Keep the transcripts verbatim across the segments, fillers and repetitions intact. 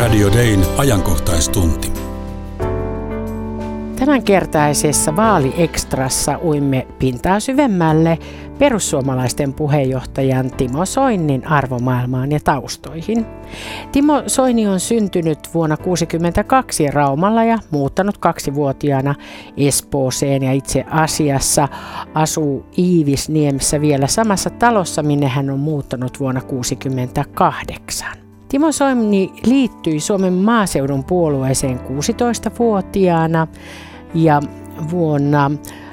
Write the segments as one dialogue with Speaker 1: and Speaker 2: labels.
Speaker 1: Radio Dayn ajankohtaistunti.
Speaker 2: Tämänkertaisessa vaaliekstrassa uimme pintaa syvemmälle perussuomalaisten puheenjohtajan Timo Soinin arvomaailmaan ja taustoihin. Timo Soini on syntynyt vuonna tuhatyhdeksänsataakuusikymmentäkaksi Raumalla ja muuttanut kaksivuotiaana Espooseen ja itse asiassa asuu Iivisniemessä vielä samassa talossa, minne hän on muuttanut vuonna tuhatyhdeksänsataakuusikymmentäkahdeksan. Timo Soini liittyi Suomen maaseudun puolueeseen kuusitoistavuotiaana ja vuonna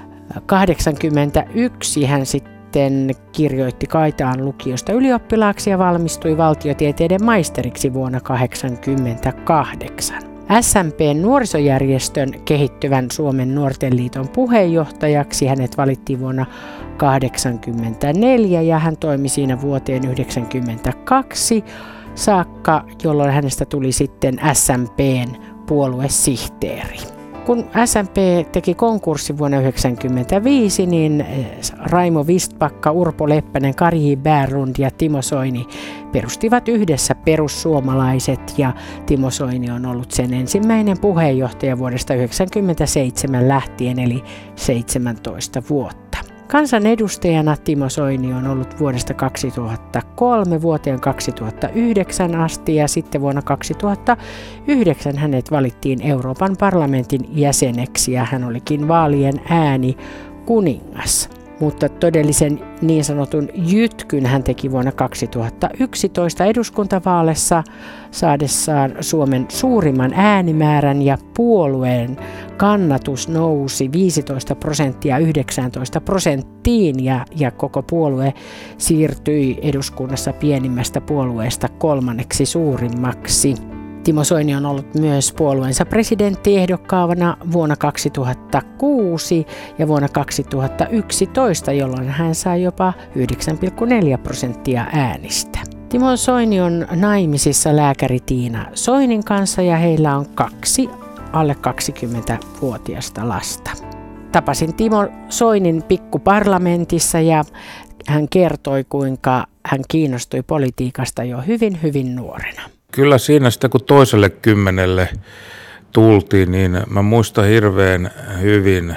Speaker 2: tuhatyhdeksänsataakahdeksankymmentäyksi hän sitten kirjoitti Kaitaan lukiosta ylioppilaaksi ja valmistui valtiotieteiden maisteriksi vuonna tuhatyhdeksänsataakahdeksankymmentäkahdeksan. S M P:n nuorisojärjestön kehittyvän Suomen nuorten liiton puheenjohtajaksi hänet valittiin vuonna tuhatyhdeksänsataakahdeksankymmentäneljä ja hän toimi siinä vuoteen yhdeksänkymmentäkaksi saakka, jolloin hänestä tuli sitten S M P:n puoluesihteeri. Kun S M P teki konkurssi vuonna tuhatyhdeksänsataayhdeksänkymmentäviisi, niin Raimo Vistbacka, Urpo Leppänen, Kari Bärlund ja Timo Soini perustivat yhdessä Perussuomalaiset ja Timo Soini on ollut sen ensimmäinen puheenjohtaja vuodesta tuhatyhdeksänsataayhdeksänkymmentäseitsemän lähtien eli seitsemäntoista vuotta. Kansanedustajana Timo Soini on ollut vuodesta kaksituhattakolme vuoteen kaksituhattayhdeksän asti ja sitten vuonna kaksituhattayhdeksän hänet valittiin Euroopan parlamentin jäseneksi ja hän olikin vaalien ääni kuningas. Mutta todellisen niin sanotun jytkyn hän teki vuonna kaksituhattayksitoista eduskuntavaaleissa saadessaan Suomen suurimman äänimäärän ja puolueen kannatus nousi viisitoista prosenttia yhdeksäntoista prosenttiin ja, ja koko puolue siirtyi eduskunnassa pienimmästä puolueesta kolmanneksi suurimmaksi. Timo Soini on ollut myös puolueensa presidenttiehdokkaana vuonna kaksituhattakuusi ja vuonna kaksituhattayksitoista, jolloin hän sai jopa yhdeksän pilkku neljä prosenttia äänistä. Timo Soini on naimisissa lääkäri Tiina Soinin kanssa ja heillä on kaksi alle kaksikymmentävuotiasta lasta. Tapasin Timo Soinin pikkuparlamentissa ja hän kertoi, kuinka hän kiinnostui politiikasta jo hyvin, hyvin nuorena.
Speaker 3: Kyllä siinä sitä, kun toiselle kymmenelle tultiin, niin mä muistan hirveän hyvin,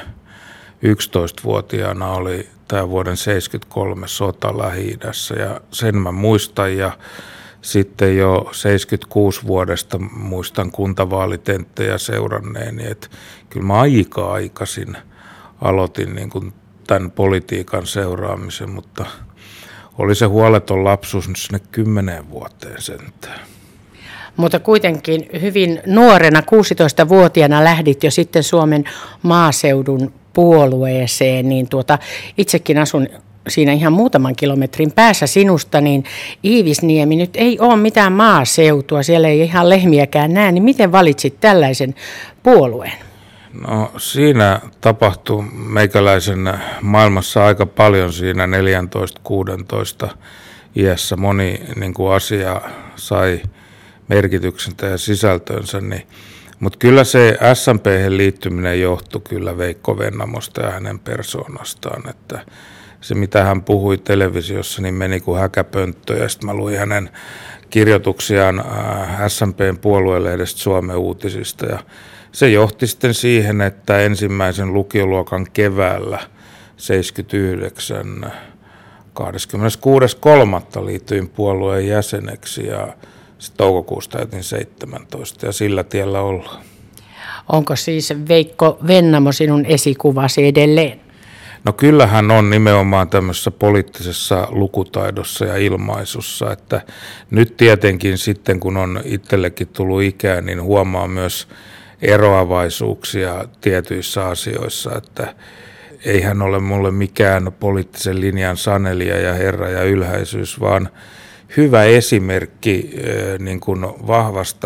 Speaker 3: yksitoistavuotiaana oli tämä vuoden seitsemänkymmentäkolme sota Lähi-idässä ja sen mä muistan ja sitten jo seitsemänkymmentäkuusi vuodesta muistan kuntavaalitenttejä seuranneeni, että kyllä mä aika aikaisin aloitin niin kuin tämän politiikan seuraamisen, mutta oli se huoleton lapsuus nyt sinne kymmeneen vuoteen sentään.
Speaker 2: Mutta kuitenkin hyvin nuorena, kuusitoistavuotiaana lähdit jo sitten Suomen maaseudun puolueeseen, niin tuota, itsekin asun siinä ihan muutaman kilometrin päässä sinusta, niin Iivisniemi nyt ei ole mitään maaseutua, siellä ei ihan lehmiäkään näe, niin miten valitsit tällaisen puolueen?
Speaker 3: No siinä tapahtui meikäläisen maailmassa aika paljon siinä neljätoista kuusitoista iässä. Moni niin kuin asia sai merkityksentä ja sisältönsä, niin, mutta kyllä se S M P:hen liittyminen johtui kyllä Veikko Vennamosta ja hänen persoonastaan, että se mitä hän puhui televisiossa niin meni kuin häkäpönttö ja sitten mä luin hänen kirjoituksiaan S M P:n puoluelehdestä Suomen uutisista ja se johti sitten siihen, että ensimmäisen lukioluokan keväällä seitsemänkymmentäyhdeksän kahdeskymmeneskuudes kolmatta liityin puolueen jäseneksi ja toukokuussa täytin seitsemäntoista ja sillä tiellä ollaan.
Speaker 2: Onko siis Veikko Vennamo sinun esikuvasi edelleen?
Speaker 3: No kyllähän on nimenomaan tämmöisessä poliittisessa lukutaidossa ja ilmaisussa, että nyt tietenkin sitten kun on itsellekin tullut ikää, niin huomaa myös eroavaisuuksia tietyissä asioissa, että ei hän ole mulle mikään poliittisen linjan sanelija ja herra ja ylhäisyys, vaan hyvä esimerkki niin kuin vahvasta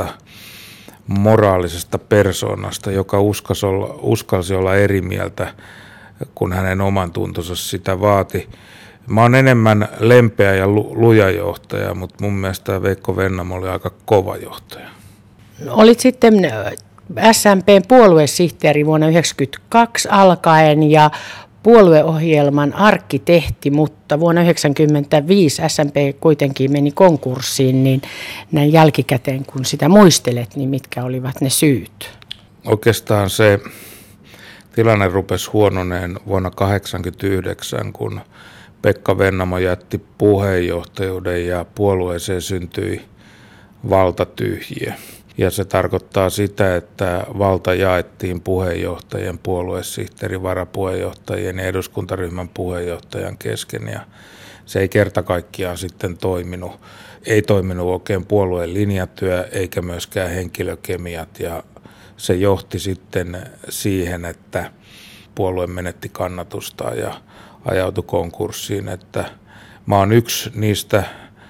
Speaker 3: moraalisesta persoonasta, joka uskalsi olla, uskalsi olla eri mieltä, kun hänen oman tuntonsa sitä vaati. Mä oon enemmän lempeä ja luja johtaja, mutta mun mielestä Veikko Vennamo oli aika kova johtaja.
Speaker 2: Olit sitten S M P:n puoluesihteeri vuonna yhdeksänkymmentäkaksi alkaen ja puolueohjelman arkkitehti, mutta vuonna yhdeksänkymmentäviisi S M P kuitenkin meni konkurssiin, niin näin jälkikäteen kun sitä muistelet, niin mitkä olivat ne syyt?
Speaker 3: Oikeastaan se tilanne rupesi huononeen vuonna tuhatyhdeksänsataakahdeksankymmentäyhdeksän, kun Pekka Vennamo jätti puheenjohtajuuden ja puolueeseen syntyi valtatyhjiö. Ja se tarkoittaa sitä, että valta jaettiin puheenjohtajien, puoluesihteerin, varapuheenjohtajien ja eduskuntaryhmän puheenjohtajan kesken. Ja se ei kerta kaikkiaan sitten toiminut. Ei toiminut oikein puolueen linjatyö eikä myöskään henkilökemiat. Ja se johti sitten siihen, että puolue menetti kannatustaan ja ajautui konkurssiin. Että mä oon yksi niistä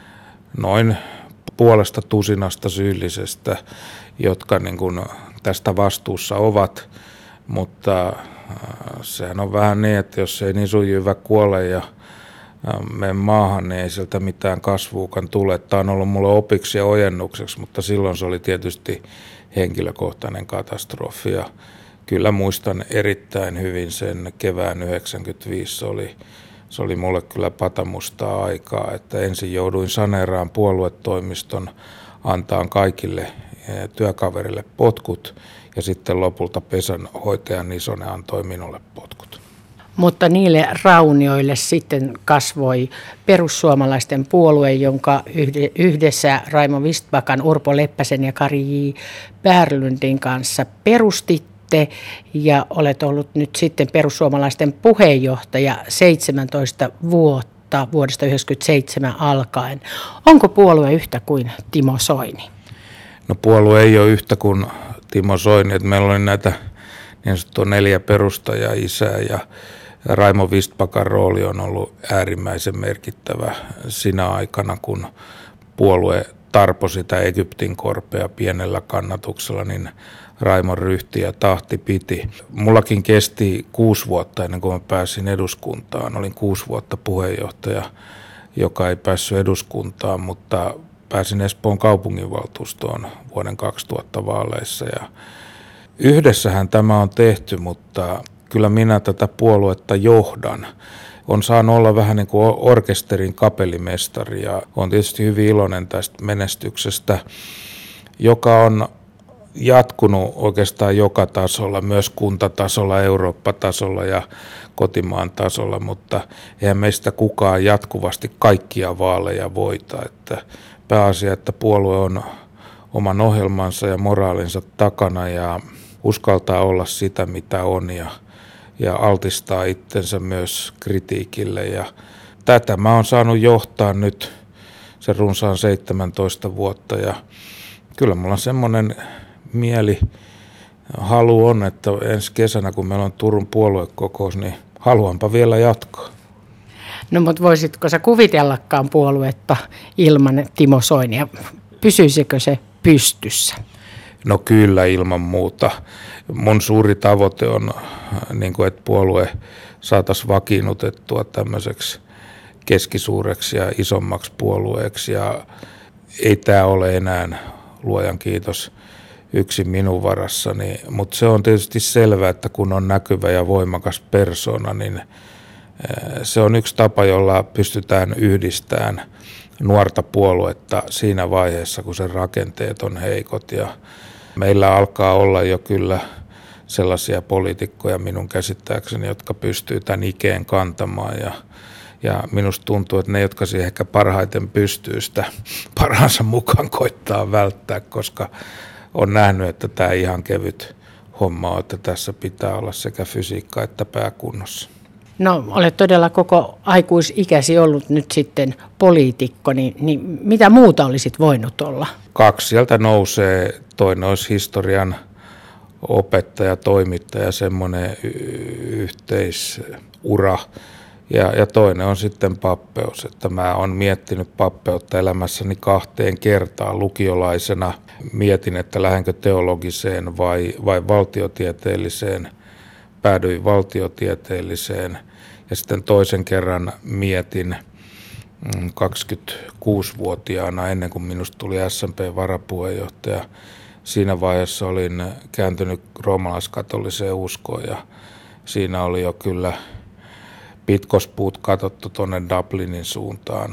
Speaker 3: noin puolesta tusinasta syyllisestä, jotka niin kuin tästä vastuussa ovat, mutta sehän on vähän niin, että jos ei niin sujyvä kuole ja mene maahan, niin ei sieltä mitään kasvuukaan tule. Tämä on ollut mulle opiksi ja ojennukseksi, mutta silloin se oli tietysti henkilökohtainen katastrofi. Ja kyllä muistan erittäin hyvin sen kevään yhdeksänkymmentäviisi, se oli Se oli mulle kyllä patamustaa aikaa, että ensin jouduin saneeraan puoluetoimiston, antaan kaikille työkaverille potkut ja sitten lopulta pesänhoitajan Isonen antoi minulle potkut.
Speaker 2: Mutta niille raunioille sitten kasvoi perussuomalaisten puolue, jonka yhdessä Raimo Vistbackan, Urpo Leppäsen ja Kari J. Berglundin kanssa perustitte. Ja olet ollut nyt sitten perussuomalaisten puheenjohtaja seitsemäntoista vuotta vuodesta yhdeksänkymmentäseitsemän alkaen. Onko puolue yhtä kuin Timo Soini?
Speaker 3: No puolue ei ole yhtä kuin Timo Soini. Että meillä oli näitä niin sanottua neljä perustajaa isää ja Raimo Vistbackan rooli on ollut äärimmäisen merkittävä sinä aikana, kun puolue tarpoi sitä Egyptin korpea pienellä kannatuksella, niin Raimon ryhti ja tahti piti. Mullakin kesti kuusi vuotta ennen kuin mä pääsin eduskuntaan. Olin kuusi vuotta puheenjohtaja, joka ei päässyt eduskuntaan, mutta pääsin Espoon kaupunginvaltuustoon vuoden kaksituhatta vaaleissa. Ja yhdessähän tämä on tehty, mutta kyllä minä tätä puoluetta johdan. On saanut olla vähän niin kuin orkesterin kapellimestari ja olen tietysti hyvin iloinen tästä menestyksestä, joka on jatkunut oikeastaan joka tasolla, myös kuntatasolla, Eurooppa-tasolla ja kotimaan tasolla, mutta eihän meistä kukaan jatkuvasti kaikkia vaaleja voita. Että pääasia, että puolue on oman ohjelmansa ja moraalinsa takana ja uskaltaa olla sitä, mitä on ja, ja altistaa itsensä myös kritiikille. Ja tätä mä oon saanut johtaa nyt sen runsaan seitsemäntoista vuotta ja kyllä mulla on semmoinen mieli, halu on, että ensi kesänä, kun meillä on Turun puoluekokous, niin haluanpa vielä jatkaa.
Speaker 2: No mutta voisitko sä kuvitellakaan puoluetta ilman Timo Soinia? Pysyisikö se pystyssä?
Speaker 3: No kyllä ilman muuta. Mun suuri tavoite on, niin kuin, että puolue saataisiin vakiinnutettua tämmöiseksi keskisuureksi ja isommaksi puolueeksi. Ja ei tämä ole enää, luojan kiitos, yksin minun varassani, mutta se on tietysti selvää, että kun on näkyvä ja voimakas persona, niin se on yksi tapa, jolla pystytään yhdistämään nuorta puoluetta siinä vaiheessa, kun sen rakenteet on heikot. Ja meillä alkaa olla jo kyllä sellaisia poliitikkoja minun käsittääkseni, jotka pystyy tämän ikeen kantamaan. Ja, ja minusta tuntuu, että ne, jotka siihen ehkä parhaiten pystyy sitä parhaansa mukaan koittaa välttää, koska on nähnyt, että tämä ihan kevyt homma on, että tässä pitää olla sekä fysiikka että pääkunnossa.
Speaker 2: No olet todella koko aikuisikäsi ollut nyt sitten poliitikko, niin, niin mitä muuta olisit voinut olla?
Speaker 3: Kaksi sieltä nousee, toinen olisi historian opettaja, toimittaja, semmoinen yhteisura. Ja, ja toinen on sitten pappeus, että mä oon miettinyt pappeutta elämässäni kahteen kertaan lukiolaisena. Mietin, että lähdenkö teologiseen vai, vai valtiotieteelliseen. Päädyin valtiotieteelliseen ja sitten toisen kerran mietin kaksikymmentäkuusivuotiaana ennen kuin minusta tuli S M P-varapuheenjohtaja. Siinä vaiheessa olin kääntynyt roomalaiskatoliseen uskoon ja siinä oli jo kyllä pitkospuut katsottu tuonne Dublinin suuntaan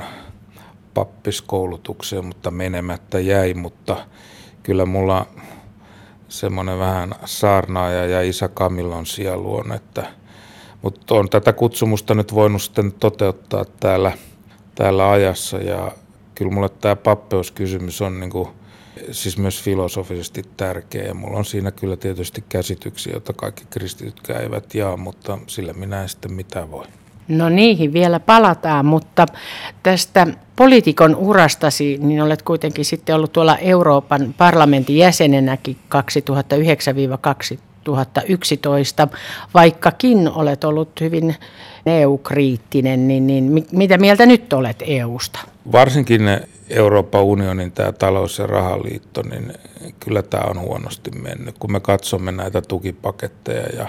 Speaker 3: pappiskoulutukseen, mutta menemättä jäi, mutta kyllä mulla semmoinen vähän saarnaaja ja isä Camillon sielu on, että, mutta on tätä kutsumusta nyt voinut sitten toteuttaa täällä, täällä ajassa ja kyllä mulle tämä pappeuskysymys on niin kuin, siis myös filosofisesti tärkeä ja mulla on siinä kyllä tietysti käsityksiä, joita kaikki kristitytkään eivät jaa, mutta sillä minä en sitten mitään voi.
Speaker 2: No niihin vielä palataan, mutta tästä poliitikon urastasi, niin olet kuitenkin sitten ollut tuolla Euroopan parlamentin jäsenenäkin kaksituhattayhdeksän kaksituhattayksitoista, vaikkakin olet ollut hyvin E U-kriittinen, niin, niin mitä mieltä nyt olet E U:sta?
Speaker 3: Varsinkin Euroopan unionin tämä talous- ja rahaliitto, niin kyllä tämä on huonosti mennyt, kun me katsomme näitä tukipaketteja ja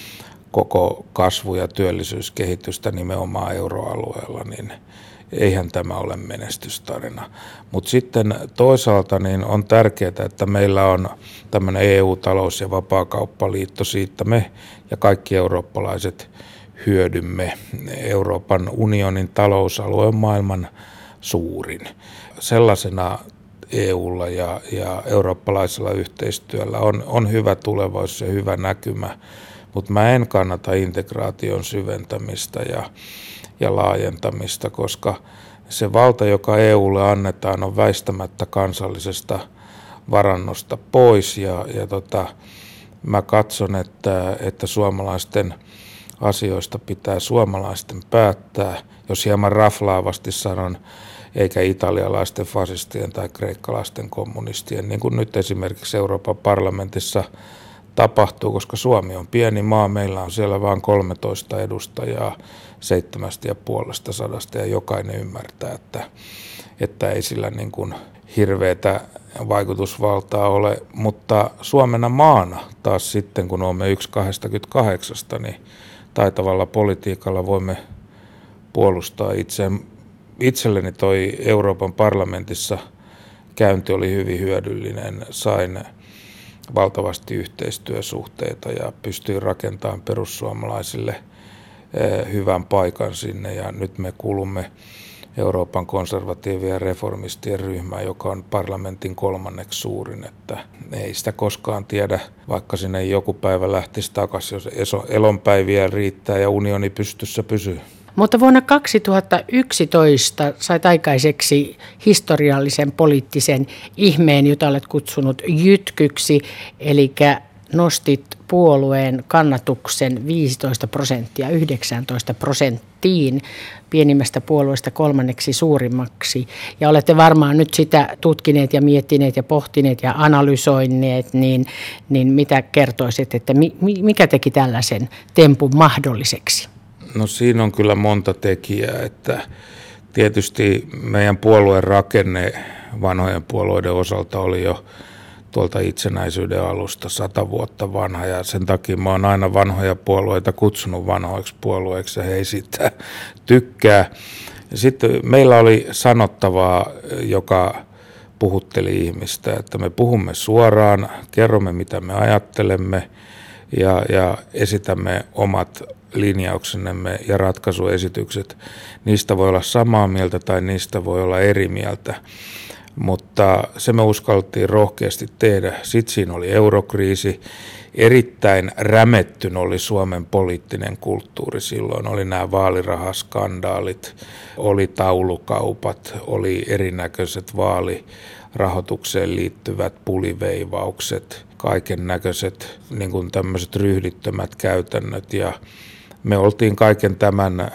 Speaker 3: koko kasvu- ja työllisyyskehitystä nimenomaan euroalueella, niin eihän tämä ole menestystarina. Mutta sitten toisaalta niin on tärkeää, että meillä on tämmöinen E U-talous- ja vapaakauppaliitto, siitä me ja kaikki eurooppalaiset hyödymme. Euroopan unionin talousalue on maailman suurin. Sellaisena E U:lla ja, ja eurooppalaisella yhteistyöllä on, on hyvä tulevaisuus ja hyvä näkymä, mutta mä en kannata integraation syventämistä ja, ja laajentamista, koska se valta, joka E U:lle annetaan, on väistämättä kansallisesta varannosta pois ja, ja tota, mä katson, että, että suomalaisten asioista pitää suomalaisten päättää, jos hieman raflaavasti sanon, eikä italialaisten fasistien tai kreikkalaisten kommunistien, niin kuin nyt esimerkiksi Euroopan parlamentissa tapahtuu, koska Suomi on pieni maa, meillä on siellä vain kolmetoista edustajaa seitsemästä ja puolesta sadasta ja jokainen ymmärtää, että, että ei sillä niin kuin hirveätä vaikutusvaltaa ole, mutta Suomena maana taas sitten, kun olemme yksi kaksikymmentäkahdeksan, niin taitavalla politiikalla voimme puolustaa itseään. Itselleni toi Euroopan parlamentissa käynti oli hyvin hyödyllinen, sain valtavasti yhteistyösuhteita ja pystyin rakentamaan perussuomalaisille hyvän paikan sinne ja nyt me kuulumme Euroopan konservatiivien reformistien ryhmään, joka on parlamentin kolmanneksi suurin, että ei sitä koskaan tiedä, vaikka sinne joku päivä lähtisi takaisin, jos elonpäiviä riittää ja unioni pystyssä pysyy.
Speaker 2: Mutta vuonna kaksituhattayksitoista sait aikaiseksi historiallisen poliittisen ihmeen, jota olet kutsunut jytkyksi, eli nostit puolueen kannatuksen viisitoista prosenttia yhdeksäntoista prosenttiin, pienimmästä puolueesta kolmanneksi suurimmaksi. Ja olette varmaan nyt sitä tutkineet ja miettineet ja pohtineet ja analysoineet, niin, niin mitä kertoisit, että mi, mikä teki tällaisen tempun mahdolliseksi?
Speaker 3: No siinä on kyllä monta tekijää, että tietysti meidän puolueen rakenne vanhojen puolueiden osalta oli jo tuolta itsenäisyyden alusta sata vuotta vanha ja sen takia mä oon aina vanhoja puolueita kutsunut vanhoiksi puolueiksi ja he ei siitä tykkää. Sitten meillä oli sanottavaa, joka puhutteli ihmistä, että me puhumme suoraan, kerromme mitä me ajattelemme ja, ja esitämme omat linjauksemme ja ratkaisuesitykset. Niistä voi olla samaa mieltä tai niistä voi olla eri mieltä, mutta se me uskallettiin rohkeasti tehdä. Sitten siinä oli eurokriisi. Erittäin rämettyn oli Suomen poliittinen kulttuuri silloin. Oli nämä vaalirahaskandaalit, oli taulukaupat, oli erinäköiset vaalirahoitukseen liittyvät puliveivaukset, kaiken näköiset niin kuin tämmöiset ryhdittömät käytännöt ja me oltiin kaiken tämän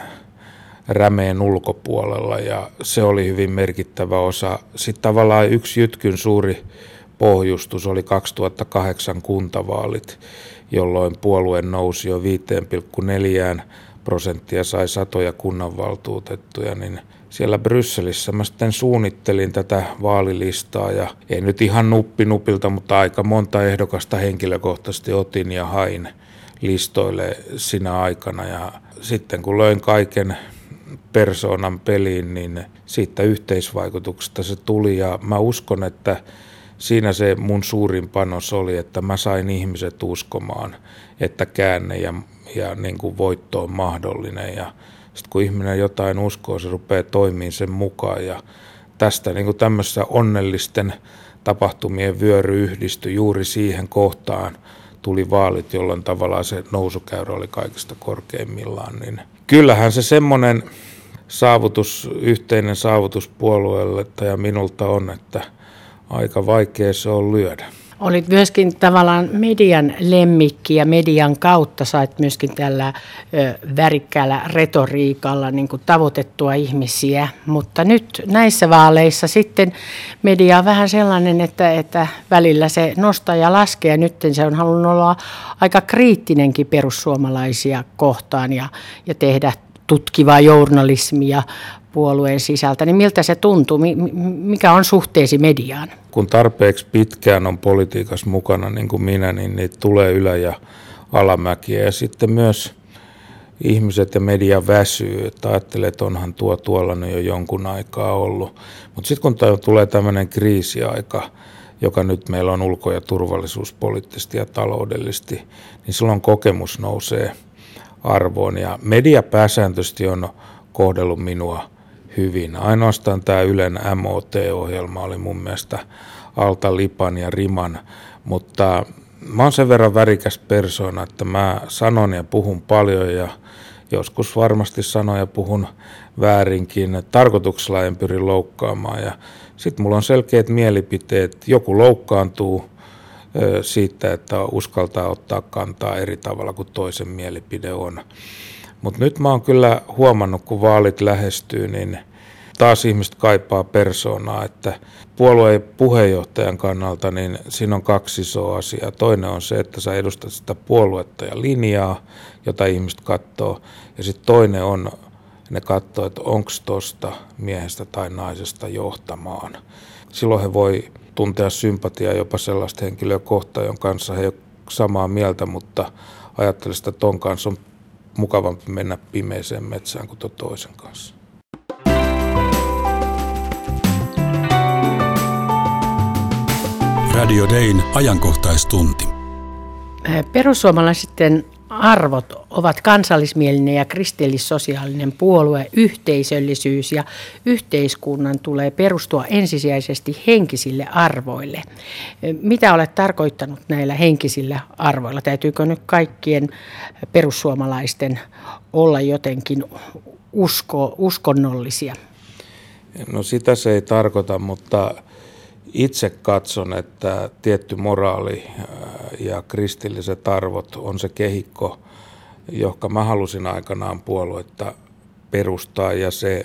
Speaker 3: rämeen ulkopuolella ja se oli hyvin merkittävä osa. Sitten tavallaan yksi jytkyn suuri pohjustus oli kaksituhattakahdeksan kuntavaalit, jolloin puolue nousi jo viisi pilkku neljä prosenttia, sai satoja kunnanvaltuutettuja, niin siellä Brysselissä mä sitten suunnittelin tätä vaalilistaa ja ei nyt ihan nuppi nupilta, mutta aika monta ehdokasta henkilökohtaisesti otin ja hain listoille sinä aikana ja sitten kun löin kaiken persoonan peliin, niin siitä yhteisvaikutuksesta se tuli ja mä uskon, että siinä se mun suurin panos oli, että mä sain ihmiset uskomaan, että käänne ja, ja niin kuin voitto on mahdollinen ja Sitten kun ihminen jotain uskoo, se rupeaa toimimaan sen mukaan. Ja tästä niin kuin tämmöisessä onnellisten tapahtumien vyöry yhdistyi juuri siihen kohtaan. Tuli vaalit, jolloin tavallaan se nousukäyrä oli kaikista korkeimmillaan. Niin kyllähän se semmoinen saavutus, yhteinen saavutus puolueelle ja minulta on, että aika vaikea se on lyödä.
Speaker 2: Olit myöskin tavallaan median lemmikki ja median kautta sait myöskin tällä ö, värikkäällä retoriikalla niin kuin tavoitettua ihmisiä, mutta nyt näissä vaaleissa sitten media on vähän sellainen, että, että välillä se nostaa ja laskee ja nyt se on halunnut olla aika kriittinenkin perussuomalaisia kohtaan ja, ja tehdä tutkivaa journalismia puolueen sisältä, niin miltä se tuntuu? Mikä on suhteesi mediaan?
Speaker 3: Kun tarpeeksi pitkään on politiikassa mukana, niin kuin minä, niin niitä tulee ylä- ja alamäkiä. Ja sitten myös ihmiset ja media väsyy, että ajattelee, että onhan tuo tuolla jo jonkun aikaa ollut. Mutta sitten kun tulee tämmöinen kriisiaika, joka nyt meillä on ulko- ja turvallisuuspoliittisesti ja taloudellisesti, niin silloin kokemus nousee arvoon. Ja media pääsääntöisesti on kohdellut minua hyvin. Ainoastaan tämä Ylen M O T-ohjelma oli mun mielestä alta lipan ja riman, mutta mä oon sen verran värikäs persoona, että mä sanon ja puhun paljon ja joskus varmasti sanon ja puhun väärinkin. Tarkoituksella en pyri loukkaamaan ja sitten mulla on selkeät mielipiteet. Joku loukkaantuu siitä, että uskaltaa ottaa kantaa eri tavalla kuin toisen mielipide on. Mutta nyt mä oon kyllä huomannut, kun vaalit lähestyy, niin taas ihmiset kaipaa persoonaa, että puolueen puheenjohtajan kannalta niin siinä on kaksi isoa asiaa. Toinen on se, että sä edustat sitä puoluetta ja linjaa, jota ihmiset katsoo. Ja sitten toinen on, ne katsoo, että onko tuosta miehestä tai naisesta johtamaan. Silloin he voi tuntea sympatiaa jopa sellaista henkilöä kohtaan, jonka kanssa he ei ole samaa mieltä, mutta ajattelisin, että ton kanssa on mukavampi mennä pimeeseen metsään kuin tuon toisen kanssa.
Speaker 1: Radio Dayn ajankohtaistunti.
Speaker 2: Perussuomalaisten arvot ovat kansallismielinen ja kristillissosiaalinen puolue, yhteisöllisyys ja yhteiskunnan tulee perustua ensisijaisesti henkisille arvoille. Mitä olet tarkoittanut näillä henkisillä arvoilla? Täytyykö nyt kaikkien perussuomalaisten olla jotenkin usko, uskonnollisia?
Speaker 3: No sitä se ei tarkoita, mutta itse katson, että tietty moraali ja kristilliset arvot on se kehikko, johon mä halusin aikanaan puoluetta perustaa ja se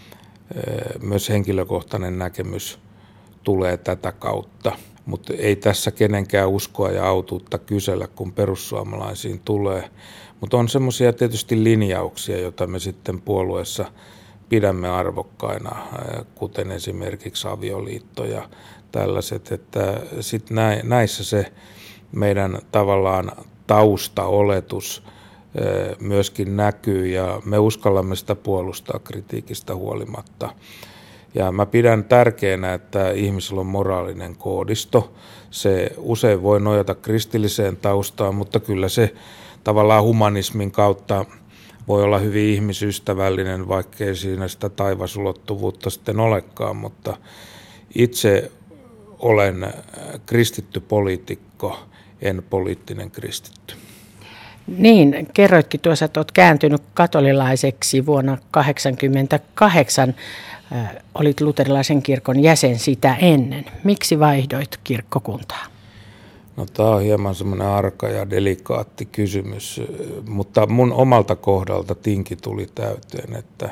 Speaker 3: myös henkilökohtainen näkemys tulee tätä kautta. Mutta ei tässä kenenkään uskoa ja autuutta kysellä, kun perussuomalaisiin tulee. Mutta on semmoisia tietysti linjauksia, joita me sitten puolueessa pidämme arvokkaina, kuten esimerkiksi avioliitto ja tällaiset, että sitten näissä se meidän tavallaan taustaoletus myöskin näkyy ja me uskallamme sitä puolustaa kritiikistä huolimatta. Ja mä pidän tärkeänä, että ihmisellä on moraalinen koodisto. Se usein voi nojata kristilliseen taustaan, mutta kyllä se tavallaan humanismin kautta voi olla hyvin ihmisystävällinen, vaikkei siinä sitä taivasulottuvuutta sitten olekaan, mutta itse olen kristitty poliitikko, en poliittinen kristitty.
Speaker 2: Niin, kerroitkin tuossa, että olet kääntynyt katolilaiseksi vuonna tuhatyhdeksänsataakahdeksankymmentäkahdeksan. Äh, olit luterilaisen kirkon jäsen sitä ennen. Miksi vaihdoit kirkkokuntaa?
Speaker 3: No tämä on hieman semmoinen arka ja delikaatti kysymys, mutta mun omalta kohdalta tinki tuli täyteen, että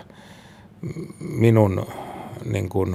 Speaker 3: minun niin kun,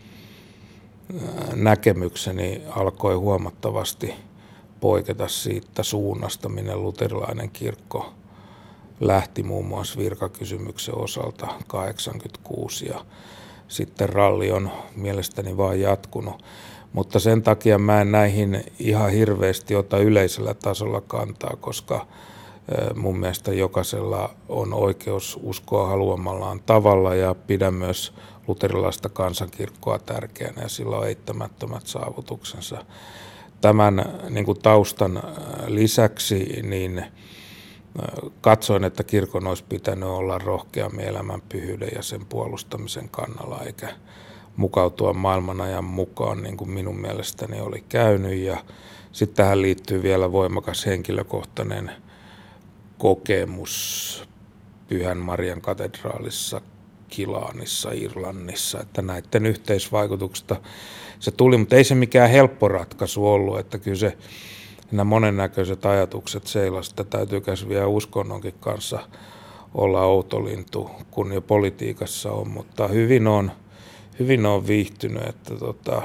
Speaker 3: näkemykseni alkoi huomattavasti poiketa siitä suunnasta, minne luterilainen kirkko lähti muun muassa virkakysymyksen osalta kahdeksankymmentäkuusi ja sitten ralli on mielestäni vaan jatkunut. Mutta sen takia mä en näihin ihan hirveästi ota yleisellä tasolla kantaa, koska mun mielestä jokaisella on oikeus uskoa haluamallaan tavalla ja pidän myös luterilaista kansankirkkoa tärkeänä ja sillä on eittämättömät saavutuksensa. Tämän niin kuin taustan lisäksi niin katsoin, että kirkon olisi pitänyt olla rohkeammin elämän pyhyyden ja sen puolustamisen kannalla, eikä mukautua maailmanajan mukaan, niin kuin minun mielestäni oli käynyt. Ja sitten tähän liittyy vielä voimakas henkilökohtainen kokemus Pyhän Marian katedraalissa Kilaanissa, Irlannissa, että näiden yhteisvaikutuksesta se tuli, mutta ei se mikään helppo ratkaisu ollut, että kyllä se nämä monennäköiset ajatukset seilasi, että täytyykäs vielä uskonnonkin kanssa olla outolintu, kun jo politiikassa on, mutta hyvin on, hyvin on viihtynyt, että, tota,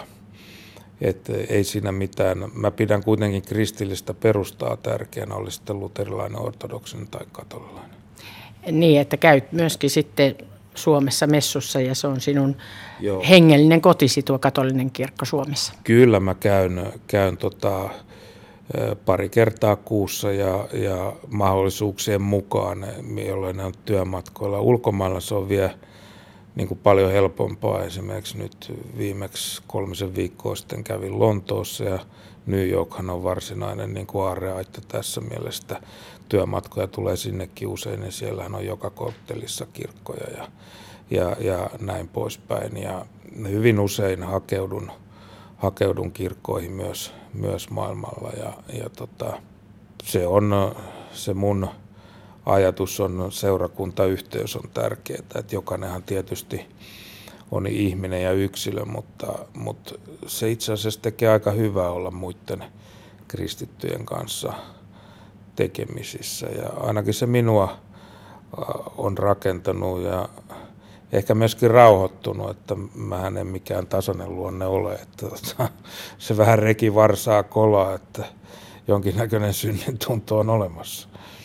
Speaker 3: että ei siinä mitään. Mä pidän kuitenkin kristillistä perustaa tärkeänä, oli sitten luterilainen, ortodoksinen tai katolilainen.
Speaker 2: Niin, että käyt myöskin sitten Suomessa messussa ja se on sinun
Speaker 3: Joo.
Speaker 2: hengellinen kotisi tuo katolinen kirkko Suomessa.
Speaker 3: Kyllä mä käyn, käyn tota, pari kertaa kuussa ja, ja mahdollisuuksien mukaan, jolloin ne on työmatkoilla. Ulkomailla se on vielä niin kuin paljon helpompaa. Esimerkiksi nyt viimeksi kolmisen viikkoa sitten kävin Lontoossa ja New Yorkhan on varsinainen niin kuin aarreaitta tässä mielessä. Työmatkoja tulee sinnekin usein, niin siellähän on joka korttelissa kirkkoja ja, ja, ja näin poispäin. Ja hyvin usein hakeudun, hakeudun kirkkoihin myös, myös maailmalla ja, ja tota, se on se mun ajatus on seurakuntayhteys on tärkeää, että jokainenhan tietysti on ihminen ja yksilö, mutta, mutta se itse asiassa tekee aika hyvää olla muiden kristittyjen kanssa tekemisissä ja ainakin se minua on rakentanut ja ehkä myöskin rauhoittunut, että mähän en mikään tasainen luonne ole, että se vähän reki varsaa kolaa, että jonkinnäköinen synnin tunto on olemassa.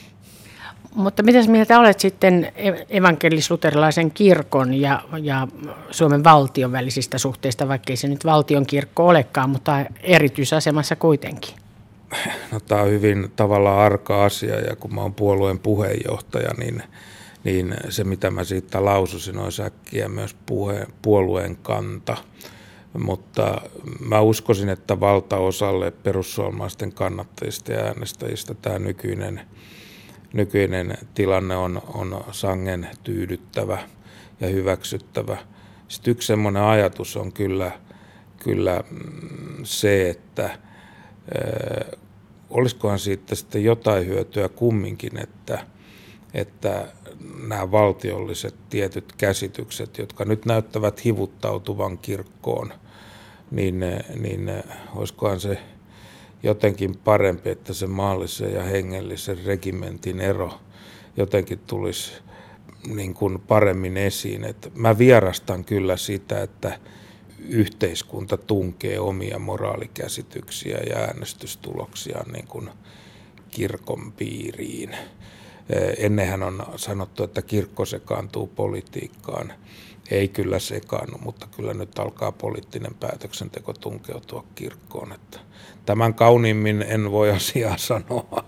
Speaker 2: Mutta mitäs mieltä olet sitten evankelis-luterilaisen kirkon ja, ja Suomen valtion välisistä suhteista, vaikkei se nyt valtion kirkko olekaan, mutta erityisasemassa kuitenkin?
Speaker 3: No, tämä on hyvin tavallaan arka asia ja kun mä oon puolueen puheenjohtaja, niin, niin se mitä mä siitä laususin olisi äkkiä myös puhe, puolueen kanta. Mutta mä uskoisin, että valtaosalle perussuomalaisten kannattajista ja äänestäjistä tämä nykyinen Nykyinen tilanne on, on sangen tyydyttävä ja hyväksyttävä. Sitten yksi semmoinen ajatus on kyllä, kyllä se, että äh, olisikohan siitä sitten jotain hyötyä kumminkin, että, että nämä valtiolliset tietyt käsitykset, jotka nyt näyttävät hivuttautuvan kirkkoon, niin, niin olisikohan se jotenkin parempi, että se maallisen ja hengellisen regimentin ero jotenkin tulisi niin kuin paremmin esiin. Että mä vierastan kyllä sitä, että yhteiskunta tunkee omia moraalikäsityksiä ja äänestystuloksia niin kuin kirkon piiriin. Ennenhän on sanottu, että kirkko sekaantuu politiikkaan. Ei kyllä sekaannu, mutta kyllä nyt alkaa poliittinen päätöksenteko tunkeutua kirkkoon. Että tämän kauniimmin en voi asiaa sanoa.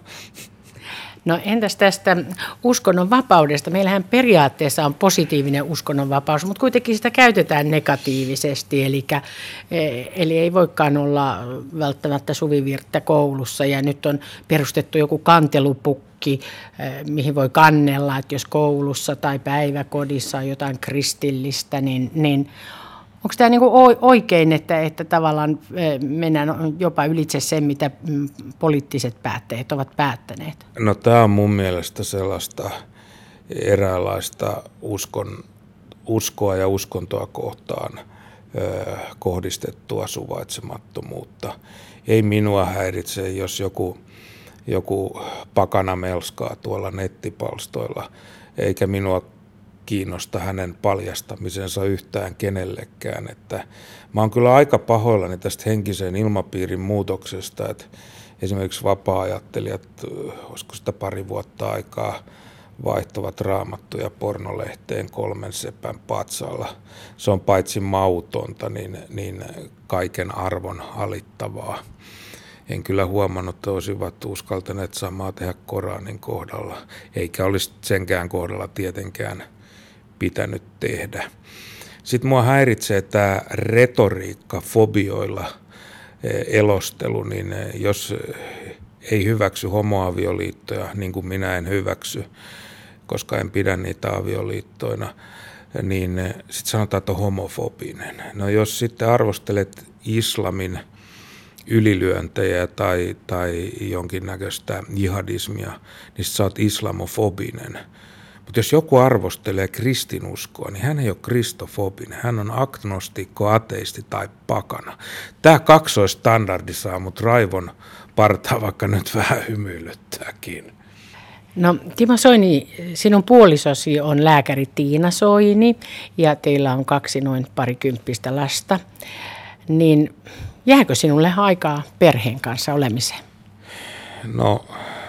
Speaker 2: No entäs tästä uskonnonvapaudesta? Meillähän periaatteessa on positiivinen uskonnonvapaus, mutta kuitenkin sitä käytetään negatiivisesti. Eli, eli ei voikaan olla välttämättä suvivirttä koulussa ja nyt on perustettu joku kantelupukki, mihin voi kannella, että jos koulussa tai päiväkodissa on jotain kristillistä, niin, niin onko tämä niinku oikein, että, että tavallaan mennään jopa ylitse sen, mitä poliittiset päättäjät ovat päättäneet?
Speaker 3: No tämä on mun mielestä sellaista eräänlaista uskon, uskoa ja uskontoa kohtaan ö, kohdistettua suvaitsemattomuutta. Ei minua häiritse, jos joku, joku pakana melskaa tuolla nettipalstoilla, eikä minua kiinnosta hänen paljastamisensa yhtään kenellekään. Että mä oon kyllä aika pahoillani tästä henkisen ilmapiirin muutoksesta, että esimerkiksi vapaa-ajattelijat, olisiko sitä pari vuotta aikaa, vaihtavat Raamattuja pornolehteen kolmen sepän patsaalla. Se on paitsi mautonta, niin, niin kaiken arvon alittavaa. En kyllä huomannut, että olisivat uskaltaneet samaa tehdä Koranin kohdalla, eikä olisi senkään kohdalla tietenkään pitänyt tehdä. Sitten mua häiritsee tämä retoriikka fobioilla elostelu, niin jos ei hyväksy homoavioliittoja, niin kuin minä en hyväksy, koska en pidä niitä avioliittoina, niin sitten sanotaan, että on homofobinen. No jos sitten arvostelet islamin ylilyöntejä tai, tai jonkinnäköistä jihadismia, niin sä oot islamofobinen. Mutta jos joku arvostelee kristinuskoa, niin hän ei ole kristofobinen. Hän on agnostikko, ateisti tai pakana. Tämä kaksoistandardi saa mut raivon partaa, vaikka nyt vähän hymyilyttääkin.
Speaker 2: No Timo Soini, sinun puolisosi on lääkäri Tiina Soini ja teillä on kaksi noin parikymppistä lasta. Niin jääkö sinulle aikaa perheen kanssa olemiseen?
Speaker 3: No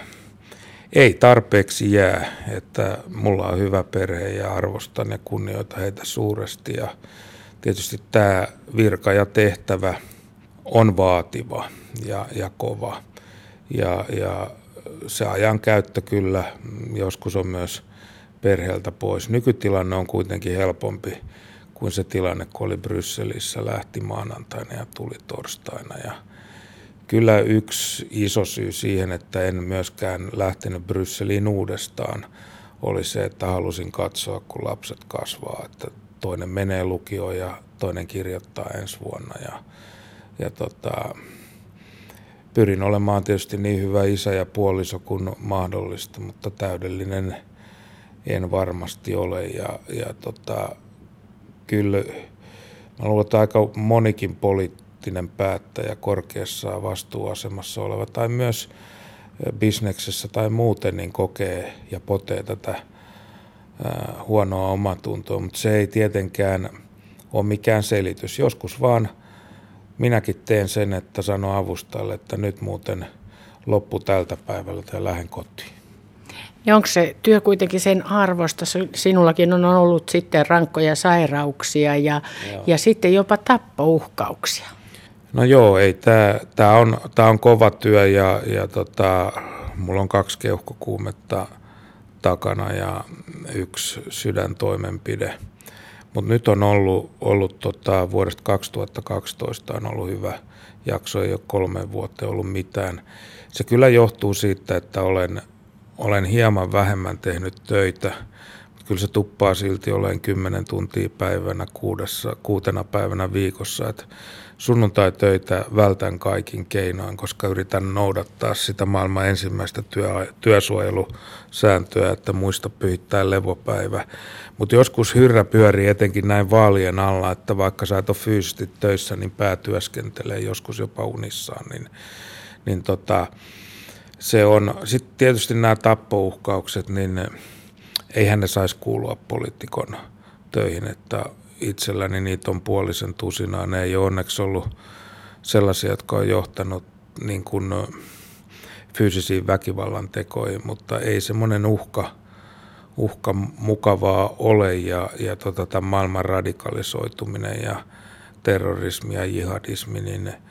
Speaker 3: ei tarpeeksi jää, että mulla on hyvä perhe ja arvostan ja kunnioitan heitä suuresti. Ja tietysti tämä virka ja tehtävä on vaativa ja, ja kova. Ja, ja se ajan käyttö kyllä joskus on myös perheeltä pois. Nykytilanne on kuitenkin helpompi kuin se tilanne, kun oli Brysselissä, lähti maanantaina ja tuli torstaina. Ja kyllä yksi iso syy siihen, että en myöskään lähtenyt Brysseliin uudestaan, oli se, että halusin katsoa, kun lapset kasvaa, että toinen menee lukioon ja toinen kirjoittaa ensi vuonna. Ja, ja tota, pyrin olemaan tietysti niin hyvä isä ja puoliso kuin mahdollista, mutta täydellinen en varmasti ole. Ja, ja tota, kyllä mä luulen, että aika monikin poliittinen päättäjä korkeassa vastuuasemassa oleva tai myös bisneksessä tai muuten niin kokee ja potee tätä ää, huonoa omatuntoa, mutta se ei tietenkään ole mikään selitys. Joskus vaan minäkin teen sen, että sanon avustajalle, että nyt muuten loppu tältä päivältä ja lähden kotiin.
Speaker 2: Ja onko se työ kuitenkin sen arvosta? Sinullakin on ollut sitten rankkoja sairauksia ja, ja sitten jopa tappouhkauksia.
Speaker 3: No joo, ei tämä tää on, tää on kova työ ja, ja tota, mulla on kaksi keuhkokuumetta takana ja yksi sydäntoimenpide. Mutta nyt on ollut, ollut tota, vuodesta kaksituhattakaksitoista on ollut hyvä jakso, ei ole kolme vuotta ollut mitään. Se kyllä johtuu siitä, että olen, olen hieman vähemmän tehnyt töitä, mutta kyllä se tuppaa silti olen kymmenen tuntia päivänä kuudessa, kuutena päivänä viikossa. Et sunnuntai-töitä vältän kaikin keinoin, koska yritän noudattaa sitä maailman ensimmäistä työ, työsuojelusääntöä, että muista pyhittää levopäivä. Mutta joskus hyrrä pyörii etenkin näin vaalien alla, että vaikka sä et ole fyysisesti töissä, niin pää työskentelee joskus jopa unissaan. Niin, niin tota, se on, sitten tietysti nämä tappouhkaukset, niin eihän ne saisi kuulua poliitikon töihin, että itselläni niitä on puolisen tusinaa. Ne ei ole onneksi ollut sellaisia, jotka on johtanut niin kuin fyysisiin väkivallan tekoihin, mutta ei semmoinen uhka, uhka mukavaa ole ja, ja tota, tämän maailman radikalisoituminen ja terrorismi ja jihadismi, niin e,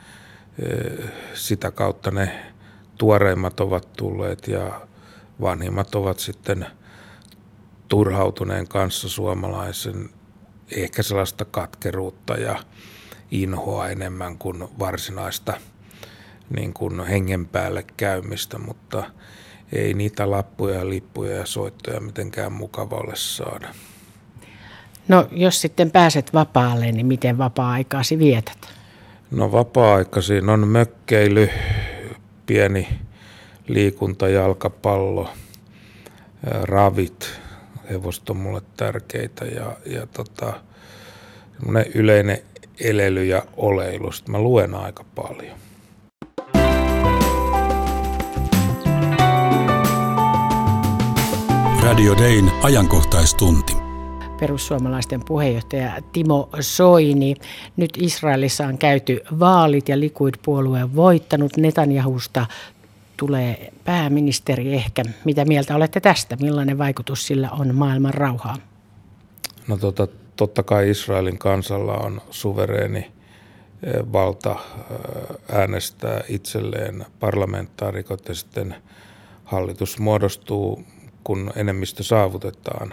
Speaker 3: sitä kautta ne tuoreimmat ovat tulleet ja vanhimmat ovat sitten turhautuneen kanssa suomalaisen ehkä sellaista katkeruutta ja inhoa enemmän kuin varsinaista niin kuin hengen päälle käymistä, mutta ei niitä lappuja, lippuja ja soittoja mitenkään mukava ole saada.
Speaker 2: No jos sitten pääset vapaalle, niin miten vapaa-aikaasi vietät?
Speaker 3: No vapaa-aikasi on mökkeily, pieni liikunta, jalkapallo, ravit. Hevoset on mulle tärkeitä ja, ja tota, yleinen elely ja oleilu. Sitten mä luen aika paljon.
Speaker 1: Radio Dayn ajankohtaistunti.
Speaker 2: Perussuomalaisten puheenjohtaja Timo Soini. Nyt Israelissa on käyty vaalit ja Likud-puolue on voittanut. Netanyahusta tulee pääministeri ehkä. Mitä mieltä olette tästä? Millainen vaikutus sillä on maailman rauhaan?
Speaker 3: No tota, totta kai Israelin kansalla on suvereeni valta äänestää itselleen parlamentaarikot ja sitten hallitus muodostuu, kun enemmistö saavutetaan.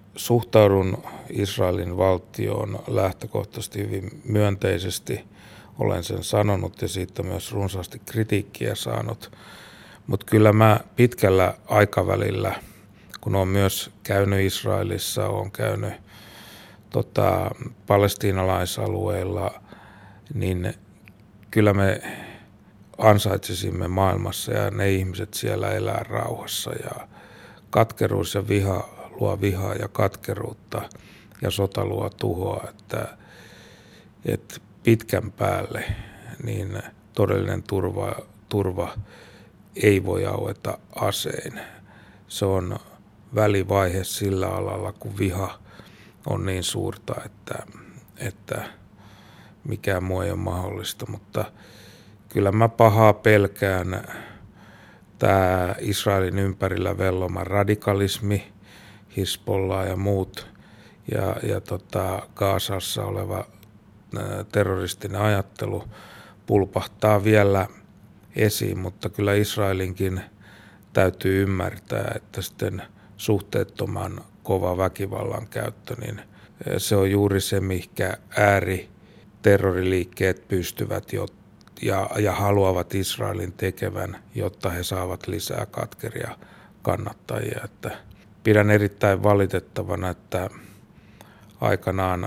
Speaker 3: Suhtaudun Israelin valtioon lähtökohtaisesti hyvin myönteisesti. olen sen sanonut ja siitä myös runsaasti kritiikkiä saanut. Mutta kyllä mä pitkällä aikavälillä, kun olen myös käynyt Israelissa, olen käynyt tota, palestiinalaisalueilla, niin kyllä me ansaitsisimme maailmassa ja ne ihmiset siellä elää rauhassa. Ja katkeruus ja viha luo vihaa ja katkeruutta ja sota luo tuhoa, että, että pitkän päälle niin todellinen turva, turva ei voi aueta asein. Se on välivaihe sillä alalla, kun viha on niin suurta, että, että mikään muu ei ole mahdollista. Mutta kyllä mä pahaa pelkään tämä Israelin ympärillä velloma radikalismi, Hizbollah ja muut, ja, ja tota, Gazassa oleva ää, terroristinen ajattelu pulpahtaa vielä esiin, mutta kyllä Israelinkin täytyy ymmärtää, että sitten suhteettoman kova väkivallan käyttö, niin se on juuri se, mihinkä ääriterroriliikkeet pystyvät jo, ja, ja haluavat Israelin tekevän, jotta he saavat lisää katkeria kannattajia. Että pidän erittäin valitettavana, että aikanaan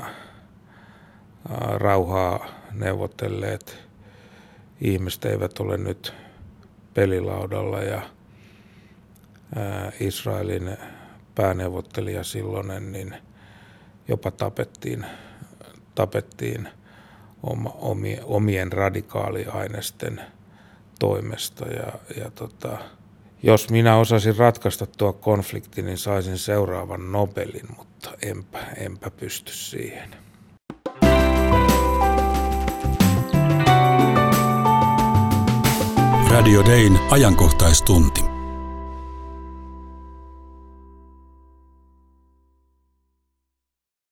Speaker 3: rauhaa neuvotelleet ihmiset eivät ole nyt pelilaudalla ja Israelin pääneuvottelija silloinen niin jopa tapettiin, tapettiin omien radikaaliainesten toimesta. Ja, ja tota, jos minä osasin ratkaista tuo konflikti, niin saisin seuraavan Nobelin, mutta enpä, enpä pysty siihen.
Speaker 1: Radio Dayn ajankohtaistunti.